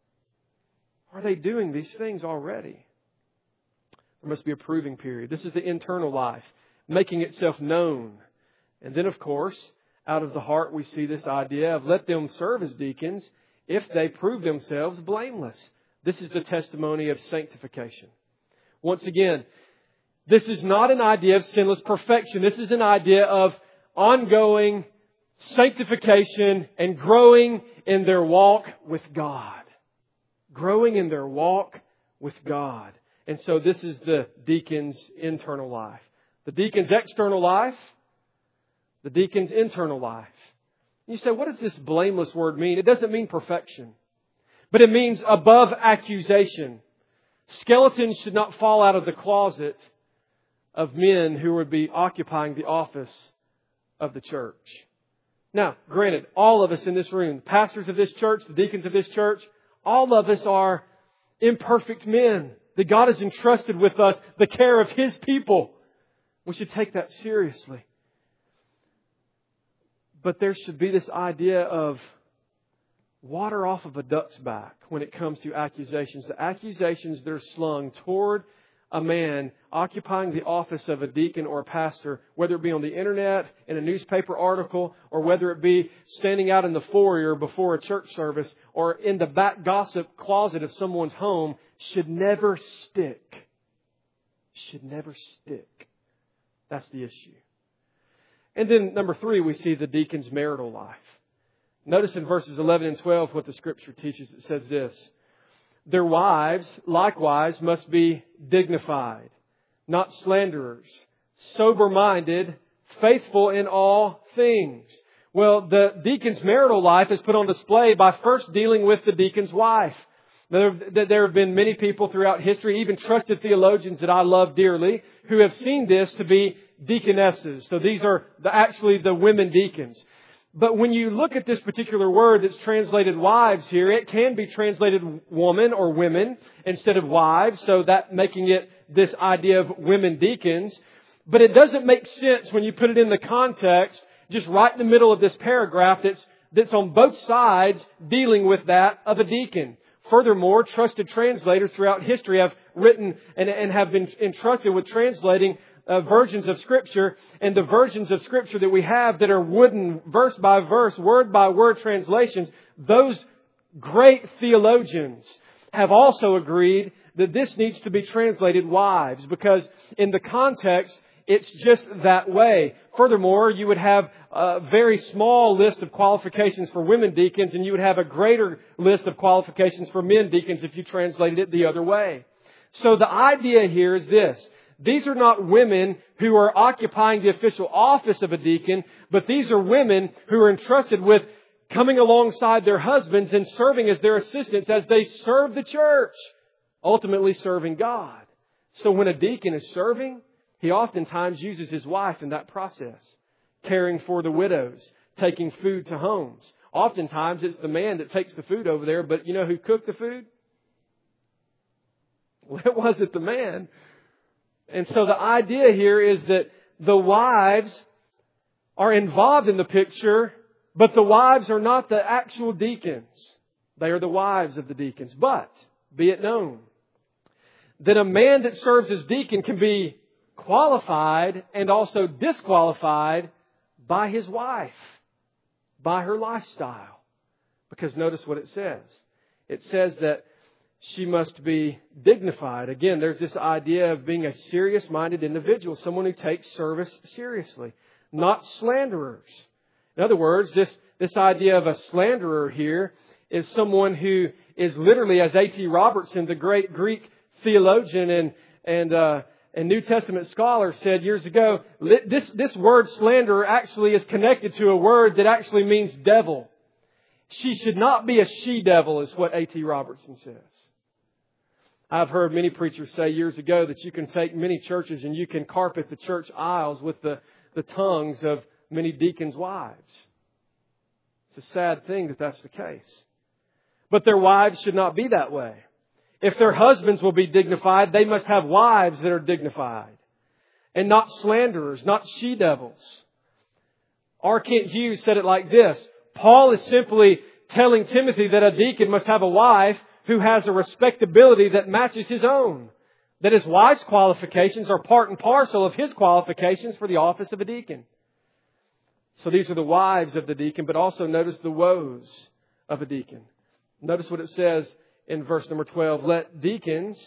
Are they doing these things already? There must be a proving period. This is the internal life, making itself known. And then, of course, out of the heart, we see this idea of let them serve as deacons if they prove themselves blameless. This is the testimony of sanctification. Once again, this is not an idea of sinless perfection. This is an idea of ongoing sanctification and growing in their walk with God. Growing in their walk with God. And so this is the deacon's internal life. The deacon's external life, the deacon's internal life. You say, what does this blameless word mean? It doesn't mean perfection. But it means above accusation. Skeletons should not fall out of the closet of men who would be occupying the office of the church. Now, granted, all of us in this room, the pastors of this church, the deacons of this church, all of us are imperfect men that God has entrusted with us the care of His people. We should take that seriously. But there should be this idea of water off of a duck's back when it comes to accusations. The accusations that are slung toward a man occupying the office of a deacon or a pastor, whether it be on the internet, in a newspaper article, or whether it be standing out in the foyer before a church service, or in the back gossip closet of someone's home, should never stick. Should never stick. That's the issue. And then number three, we see the deacon's marital life. Notice in verses eleven and twelve what the Scripture teaches. It says this: their wives likewise must be dignified, not slanderers, sober-minded, faithful in all things. Well, the deacon's marital life is put on display by first dealing with the deacon's wife. There, there have been many people throughout history, even trusted theologians that I love dearly, who have seen this to be deaconesses. So these are the, actually the women deacons. But when you look at this particular word that's translated wives here, it can be translated woman or women instead of wives. So that making it this idea of women deacons. But it doesn't make sense when you put it in the context, just right in the middle of this paragraph that's, that's on both sides dealing with that of a deacon. Furthermore, trusted translators throughout history have written and, and have been entrusted with translating Uh, versions of Scripture, and the versions of Scripture that we have that are wooden, verse by verse, word by word translations, those great theologians have also agreed that this needs to be translated wives, because in the context, it's just that way. Furthermore, you would have a very small list of qualifications for women deacons, and you would have a greater list of qualifications for men deacons if you translated it the other way. So the idea here is this. These are not women who are occupying the official office of a deacon, but these are women who are entrusted with coming alongside their husbands and serving as their assistants as they serve the church, ultimately serving God. So when a deacon is serving, he oftentimes uses his wife in that process, caring for the widows, taking food to homes. Oftentimes it's the man that takes the food over there, but you know who cooked the food? Well, it wasn't the man. And so the idea here is that the wives are involved in the picture, but the wives are not the actual deacons. They are the wives of the deacons. But, be it known, that a man that serves as deacon can be qualified and also disqualified by his wife, by her lifestyle. Because notice what it says. It says that she must be dignified. Again, there's this idea of being a serious-minded individual, someone who takes service seriously, not slanderers. In other words, this, this idea of a slanderer here is someone who is literally, as A T Robertson, the great Greek theologian and, and, uh, and New Testament scholar, said years ago, this, this word slanderer actually is connected to a word that actually means devil. She should not be a she-devil, is what A T Robertson says. I've heard many preachers say years ago that you can take many churches and you can carpet the church aisles with the, the tongues of many deacons' wives. It's a sad thing that that's the case. But their wives should not be that way. If their husbands will be dignified, they must have wives that are dignified. And not slanderers, not she-devils. R. Kent Hughes said it like this. Paul is simply telling Timothy that a deacon must have a wife who has a respectability that matches his own. That his wife's qualifications are part and parcel of his qualifications for the office of a deacon. So these are the wives of the deacon, but also notice the woes of a deacon. Notice what it says in verse number twelve. Let deacons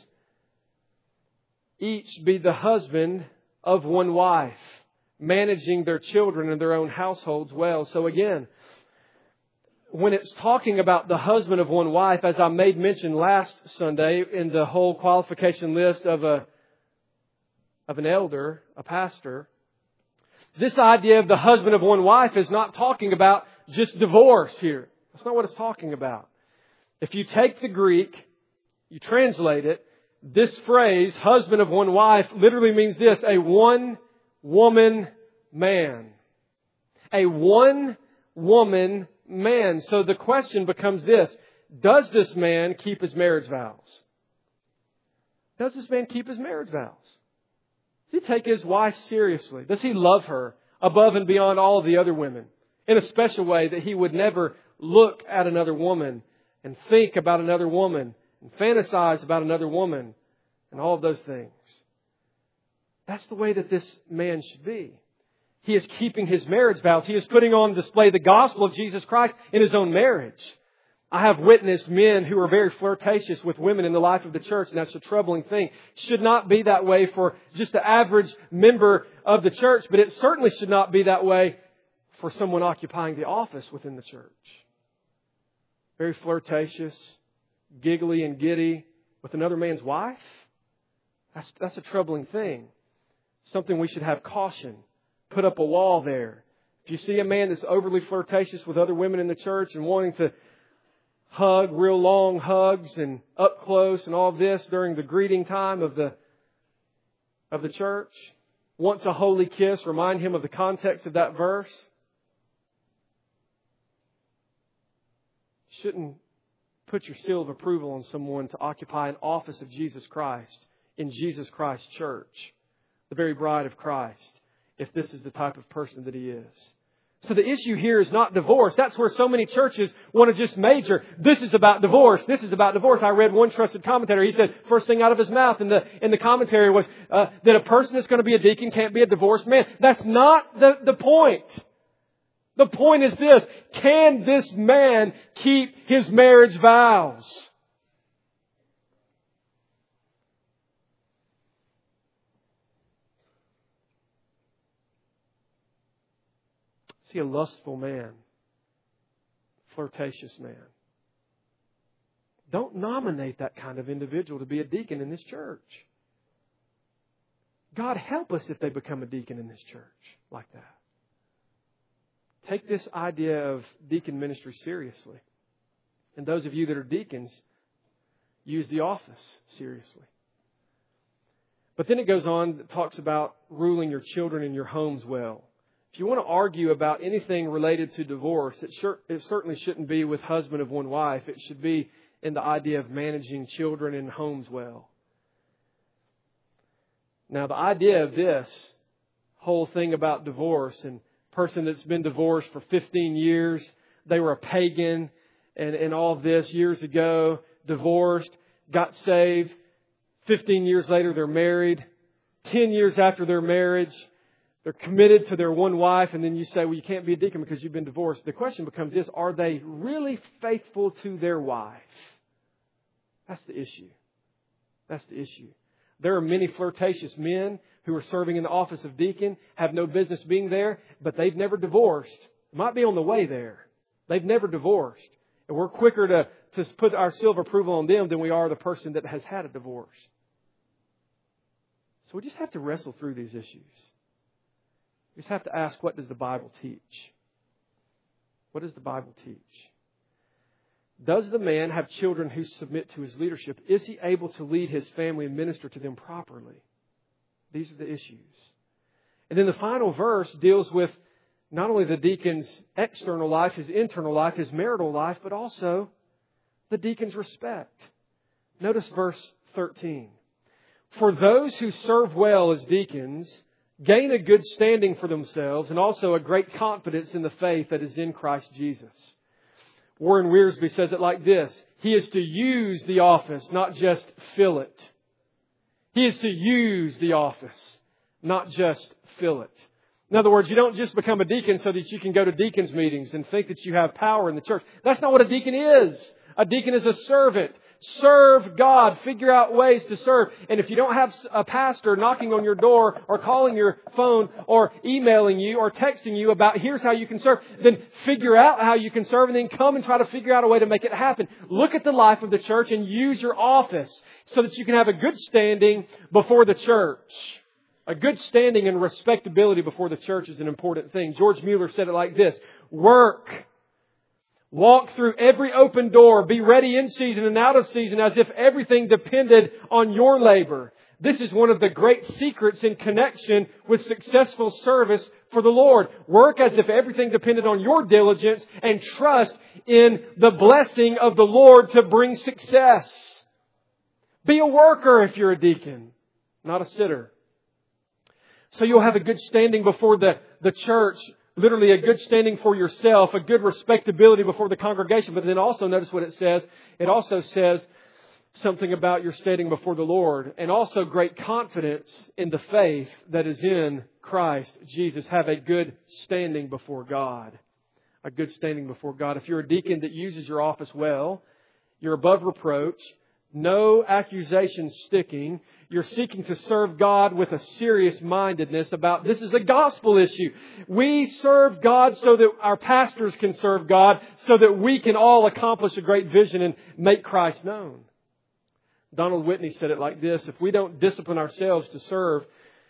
each be the husband of one wife, managing their children and their own households well. So again, when it's talking about the husband of one wife, as I made mention last Sunday in the whole qualification list of a of an elder, a pastor, this idea of the husband of one wife is not talking about just divorce here. That's not what it's talking about. If you take the Greek, you translate it, this phrase, husband of one wife, literally means this, a one-woman man. A one-woman man. So the question becomes this, does this man keep his marriage vows? Does this man keep his marriage vows? Does he take his wife seriously? Does he love her above and beyond all of the other women in a special way that he would never look at another woman and think about another woman and fantasize about another woman and all of those things? That's the way that this man should be. He is keeping his marriage vows. He is putting on display the gospel of Jesus Christ in his own marriage. I have witnessed men who are very flirtatious with women in the life of the church, and that's a troubling thing. It should not be that way for just the average member of the church, but it certainly should not be that way for someone occupying the office within the church. Very flirtatious, giggly and giddy with another man's wife. That's, that's a troubling thing. Something we should have caution. Put up a wall there. If you see a man that's overly flirtatious with other women in the church and wanting to hug, real long hugs and up close and all this during the greeting time of the of the church, wants a holy kiss, remind him of the context of that verse. Shouldn't put your seal of approval on someone to occupy an office of Jesus Christ in Jesus Christ's church, the very bride of Christ, if this is the type of person that he is. So the issue here is not divorce. That's where so many churches want to just major. This is about divorce. This is about divorce. I read one trusted commentator. He said, first thing out of his mouth in the in the commentary was uh, that a person that's going to be a deacon can't be a divorced man. That's not the, the point. The point is this: can this man keep his marriage vows? See, a lustful man, flirtatious man. Don't nominate that kind of individual to be a deacon in this church. God help us if they become a deacon in this church like that. Take this idea of deacon ministry seriously. And those of you that are deacons, use the office seriously. But then it goes on, it talks about ruling your children and your homes well. If you want to argue about anything related to divorce, it, sure, it certainly shouldn't be with husband of one wife. It should be in the idea of managing children and homes well. Now, the idea of this whole thing about divorce and person that's been divorced for fifteen years, they were a pagan and, and all of this years ago, divorced, got saved, fifteen years later they're married, ten years after their marriage, they're committed to their one wife, and then you say, well, you can't be a deacon because you've been divorced. The question becomes this: are they really faithful to their wife? That's the issue. That's the issue. There are many flirtatious men who are serving in the office of deacon, have no business being there, but they've never divorced. Might be on the way there. They've never divorced. And we're quicker to, to put our seal of approval on them than we are the person that has had a divorce. So we just have to wrestle through these issues. We just have to ask, what does the Bible teach? What does the Bible teach? Does the man have children who submit to his leadership? Is he able to lead his family and minister to them properly? These are the issues. And then the final verse deals with not only the deacon's external life, his internal life, his marital life, but also the deacon's respect. Notice verse thirteen. For those who serve well as deacons gain a good standing for themselves and also a great confidence in the faith that is in Christ Jesus. Warren Wiersbe says it like this: he is to use the office, not just fill it. He is to use the office, not just fill it. In other words, you don't just become a deacon so that you can go to deacons' meetings and think that you have power in the church. That's not what a deacon is. A deacon is a servant. Serve God. Figure out ways to serve. And if you don't have a pastor knocking on your door or calling your phone or emailing you or texting you about here's how you can serve, then figure out how you can serve and then come and try to figure out a way to make it happen. Look at the life of the church and use your office so that you can have a good standing before the church. A good standing and respectability before the church is an important thing. George Mueller said it like this: work. Walk through every open door. Be ready in season and out of season as if everything depended on your labor. This is one of the great secrets in connection with successful service for the Lord. Work as if everything depended on your diligence and trust in the blessing of the Lord to bring success. Be a worker if you're a deacon, not a sitter. So you'll have a good standing before the, the church. Literally a good standing for yourself, a good respectability before the congregation. But then also notice what it says. It also says something about your standing before the Lord. And also great confidence in the faith that is in Christ Jesus. Have a good standing before God. A good standing before God. If you're a deacon that uses your office well, you're above reproach. No accusations sticking. You're seeking to serve God with a serious mindedness about this is a gospel issue. We serve God so that our pastors can serve God, so that we can all accomplish a great vision and make Christ known. Donald Whitney said it like this: if we don't discipline ourselves to serve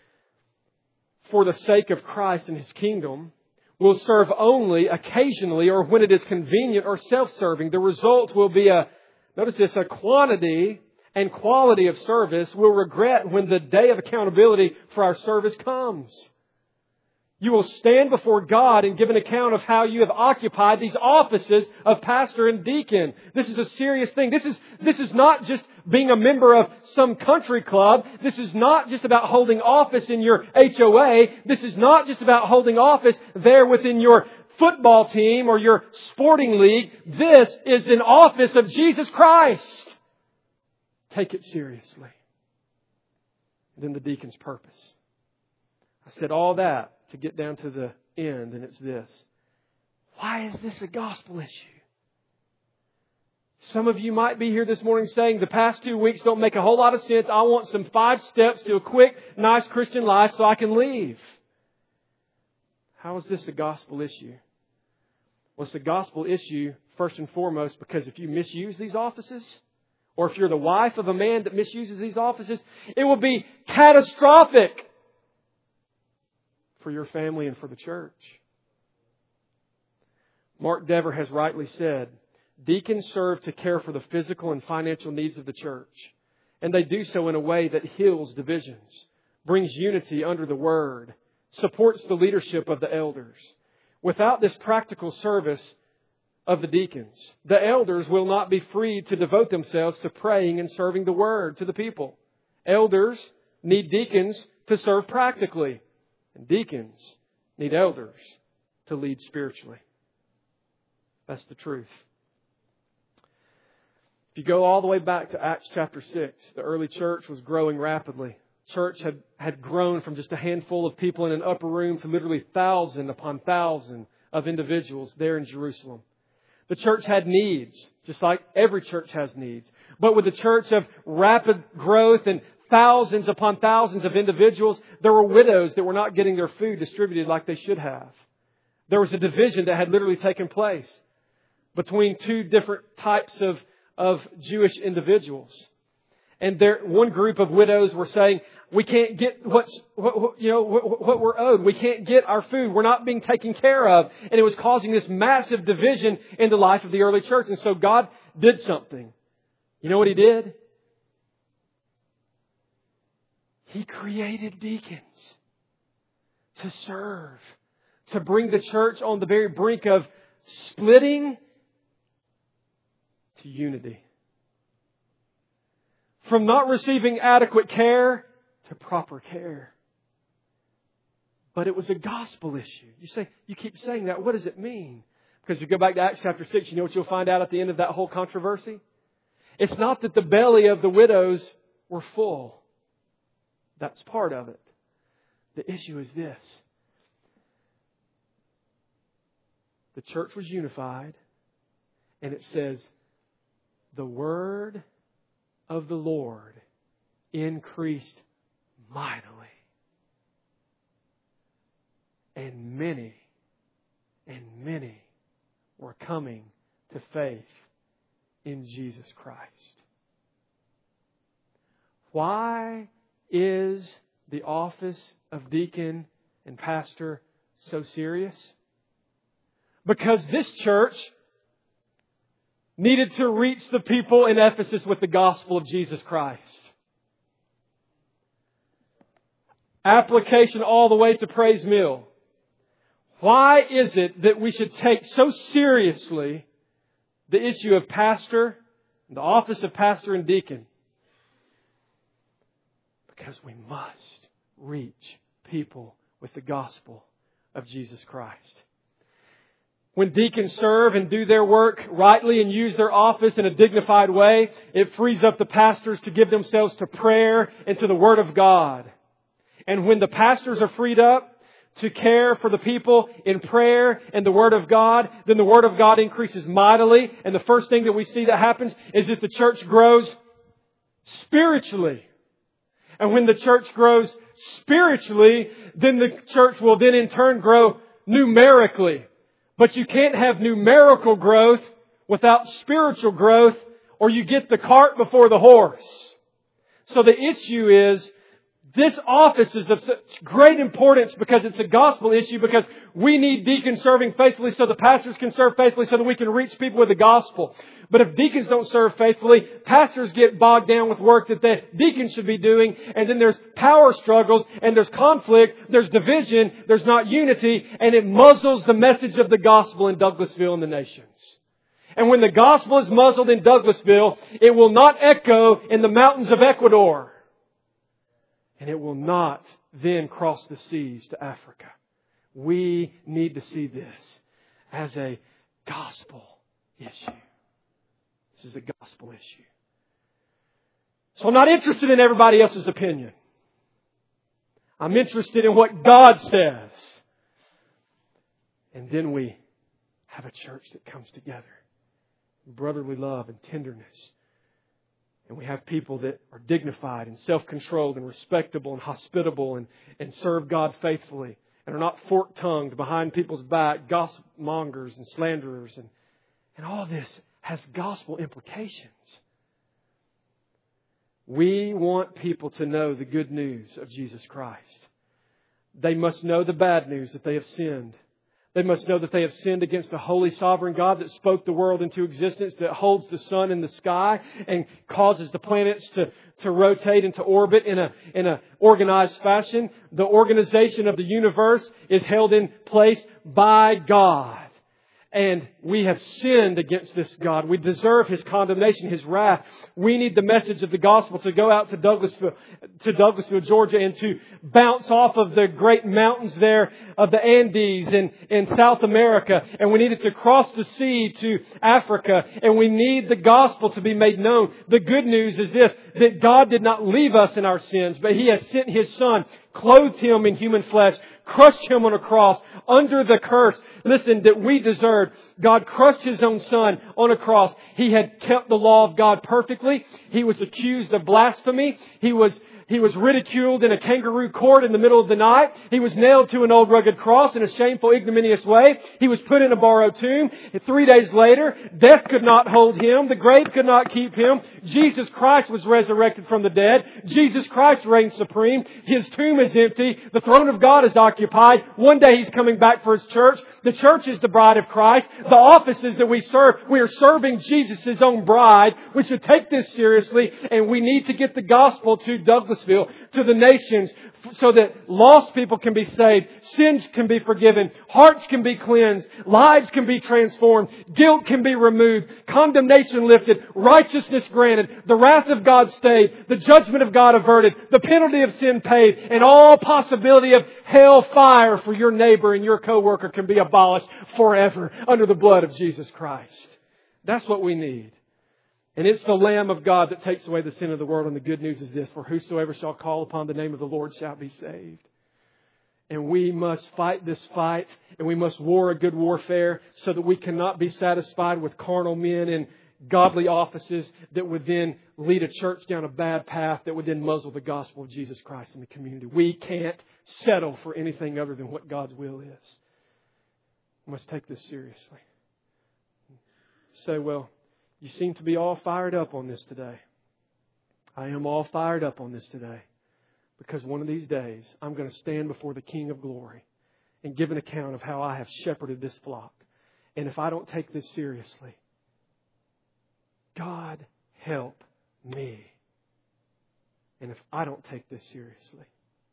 for the sake of Christ and His kingdom, we'll serve only occasionally or when it is convenient or self-serving. The result will be a Notice this, a quantity and quality of service we'll regret when the day of accountability for our service comes. You will stand before God and give an account of how you have occupied these offices of pastor and deacon. This is a serious thing. This is, this is not just being a member of some country club. This is not just about holding office in your H O A. This is not just about holding office there within your football team or your sporting league. This is an office of Jesus Christ. Take it seriously. Then the deacon's purpose. I said all that to get down to the end, and it's this: Why is this a gospel issue? Some of you might be here this morning saying the past two weeks don't make a whole lot of sense. I want some five steps to a quick, nice Christian life so I can leave. How is this a gospel issue? Well, it's a gospel issue first and foremost because if you misuse these offices, or if you're the wife of a man that misuses these offices, it will be catastrophic for your family and for the church. Mark Dever has rightly said, deacons serve to care for the physical and financial needs of the church. And they do so in a way that heals divisions, brings unity under the Word, supports the leadership of the elders. Without this practical service of the deacons, the elders will not be free to devote themselves to praying and serving the Word to the people. Elders need deacons to serve practically. And deacons need elders to lead spiritually. That's the truth. If you go all the way back to Acts chapter six, the early church was growing rapidly. Church had, had grown from just a handful of people in an upper room to literally thousand upon thousand of individuals there in Jerusalem. The church had needs, just like every church has needs. But with the church of rapid growth and thousands upon thousands of individuals, there were widows that were not getting their food distributed like they should have. There was a division that had literally taken place between two different types of, of Jewish individuals. And there, one group of widows were saying, we can't get what's, what, what, you know, what, what we're owed. We can't get our food. We're not being taken care of. And it was causing this massive division in the life of the early church. And so God did something. You know what He did? He created deacons to serve, to bring the church on the very brink of splitting to unity. From not receiving adequate care to proper care. But it was a gospel issue. You say, you keep saying that. What does it mean? Because if you go back to Acts chapter six, you know what you'll find out at the end of that whole controversy? It's not that the belly of the widows were full. That's part of it. The issue is this. The church was unified, and it says, the word of the Lord increased mightily. And many, and many were coming to faith in Jesus Christ. Why is the office of deacon and pastor so serious? Because this church needed to reach the people in Ephesus with the gospel of Jesus Christ. Application all the way to Praise Mill. Why is it that we should take so seriously the issue of pastor, the office of pastor and deacon? Because we must reach people with the gospel of Jesus Christ. When deacons serve and do their work rightly and use their office in a dignified way, it frees up the pastors to give themselves to prayer and to the Word of God. And when the pastors are freed up to care for the people in prayer and the Word of God, then the Word of God increases mightily. And the first thing that we see that happens is that the church grows spiritually. And when the church grows spiritually, then the church will then in turn grow numerically. But you can't have numerical growth without spiritual growth, or you get the cart before the horse. So the issue is, this office is of such great importance because it's a gospel issue, because we need deacons serving faithfully so the pastors can serve faithfully so that we can reach people with the gospel. But if deacons don't serve faithfully, pastors get bogged down with work that the deacons should be doing, and then there's power struggles, and there's conflict, there's division, there's not unity, and it muzzles the message of the gospel in Douglasville and the nations. And when the gospel is muzzled in Douglasville, it will not echo in the mountains of Ecuador. And it will not then cross the seas to Africa. We need to see this as a gospel issue. This is a gospel issue. So I'm not interested in everybody else's opinion. I'm interested in what God says. And then we have a church that comes together. Brotherly love and tenderness. And we have people that are dignified and self-controlled and respectable and hospitable and, and serve God faithfully and are not fork-tongued behind people's back, gossip mongers and slanderers. And, and all this has gospel implications. We want people to know the good news of Jesus Christ. They must know the bad news that they have sinned. They must know that they have sinned against the holy sovereign God that spoke the world into existence, that holds the sun in the sky and causes the planets to, to rotate and to orbit in a, in a organized fashion. The organization of the universe is held in place by God. And we have sinned against this God. We deserve His condemnation, His wrath. We need the message of the gospel to go out to Douglasville, to Douglasville, Georgia, and to bounce off of the great mountains there of the Andes in, in South America. And we need it to cross the sea to Africa. And we need the gospel to be made known. The good news is this, that God did not leave us in our sins, but He has sent His Son, clothed Him in human flesh, crushed Him on a cross under the curse, listen, that we deserved. God crushed His own Son on a cross. He had kept the law of God perfectly. He was accused of blasphemy. He was He was ridiculed in a kangaroo court in the middle of the night. He was nailed to an old rugged cross in a shameful, ignominious way. He was put in a borrowed tomb. Three days later, death could not hold Him. The grave could not keep Him. Jesus Christ was resurrected from the dead. Jesus Christ reigns supreme. His tomb is empty. The throne of God is occupied. One day He's coming back for His church. The church is the bride of Christ. The offices that we serve, we are serving Jesus' own bride. We should take this seriously, and we need to get the gospel to Douglasville, to the nations, so that lost people can be saved, sins can be forgiven, hearts can be cleansed, lives can be transformed, guilt can be removed, condemnation lifted, righteousness granted, the wrath of God stayed, the judgment of God averted, the penalty of sin paid, and all possibility of hell fire for your neighbor and your co-worker can be abolished forever under the blood of Jesus Christ. That's what we need. And it's the Lamb of God that takes away the sin of the world. And the good news is this, for whosoever shall call upon the name of the Lord shall be saved. And we must fight this fight, and we must war a good warfare, so that we cannot be satisfied with carnal men in godly offices that would then lead a church down a bad path, that would then muzzle the gospel of Jesus Christ in the community. We can't settle for anything other than what God's will is. We must take this seriously. Say, well, you seem to be all fired up on this today. I am all fired up on this today. Because one of these days, I'm going to stand before the King of Glory and give an account of how I have shepherded this flock. And if I don't take this seriously, God help me. And if I don't take this seriously,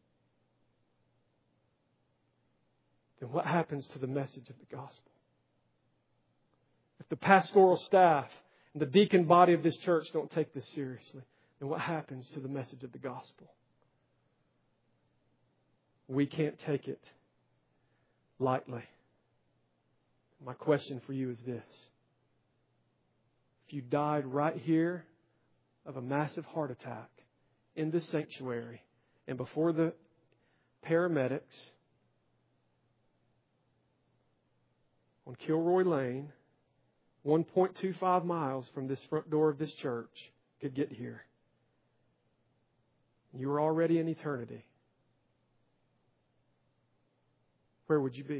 then what happens to the message of the gospel? If the pastoral staff and the deacon body of this church don't take this seriously, then what happens to the message of the gospel? We can't take it lightly. My question for you is this. If you died right here of a massive heart attack in this sanctuary and before the paramedics on Kilroy Lane, one point two five miles from this front door of this church, could get here, you were already in eternity, where would you be?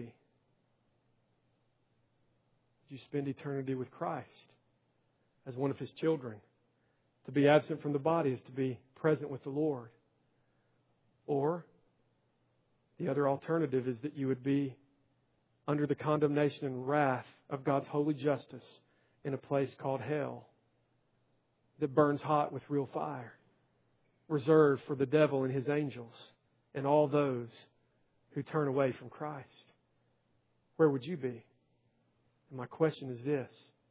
Would you spend eternity with Christ as one of His children? To be absent from the body is to be present with the Lord. Or the other alternative is that you would be under the condemnation and wrath of God's holy justice in a place called hell that burns hot with real fire, reserved for the devil and his angels and all those who turn away from Christ. Where would you be? And my question is this.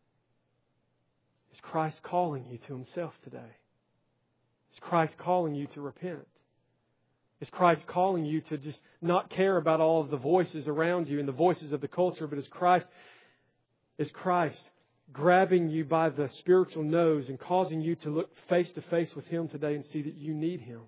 Is Christ calling you to Himself today? Is Christ calling you to repent? Is Christ calling you to just not care about all of the voices around you and the voices of the culture, but is Christ, is Christ grabbing you by the spiritual nose and causing you to look face to face with Him today and see that you need Him?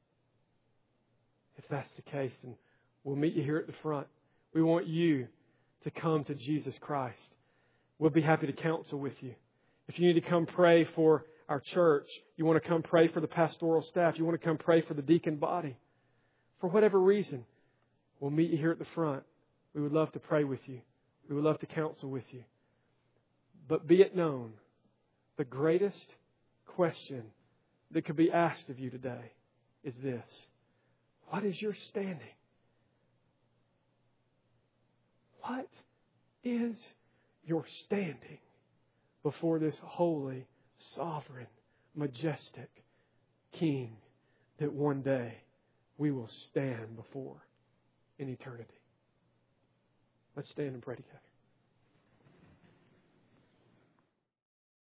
If that's the case, then we'll meet you here at the front. We want you to come to Jesus Christ, we'll be happy to counsel with you. If you need to come pray for our church, you want to come pray for the pastoral staff, you want to come pray for the deacon body, for whatever reason, we'll meet you here at the front. We would love to pray with you. We would love to counsel with you. But be it known, the greatest question that could be asked of you today is this: what is your standing? What is your standing before this holy, sovereign, majestic King that one day we will stand before in eternity? Let's stand and pray together.